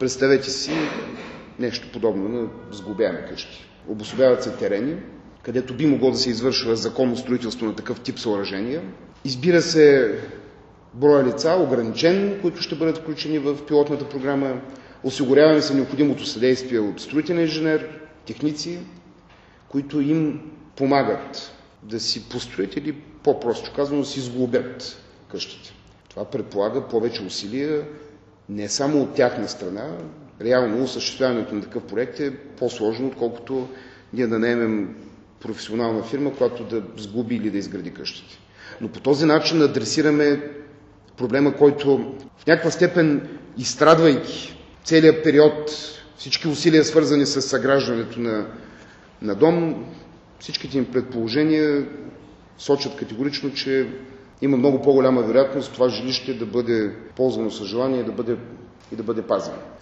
Представете си нещо подобно на сглобяеми къщи. Обособяват се терени, където би могло да се извършва законно строителство на такъв тип съоръжения. Избира се броя лица, ограничен, които ще бъдат включени в пилотната програма. Осигуряваме се необходимото съдействие от строителен инженер, техници, които им помагат да си построят или по-просто казано да си сглобят къщите. Това предполага повече усилия не само от тяхна страна. Реално осъществяването на такъв проект е по-сложно, отколкото ние да наемем професионална фирма, която да сглоби или да изгради къщите. Но по този начин адресираме проблема, който в някаква степен, изстрадвайки целият период, всички усилия свързани с съграждането на дом, всичките им предположения сочат категорично, че има много по-голяма вероятност това жилище да бъде ползвано с желание и да бъде пазено.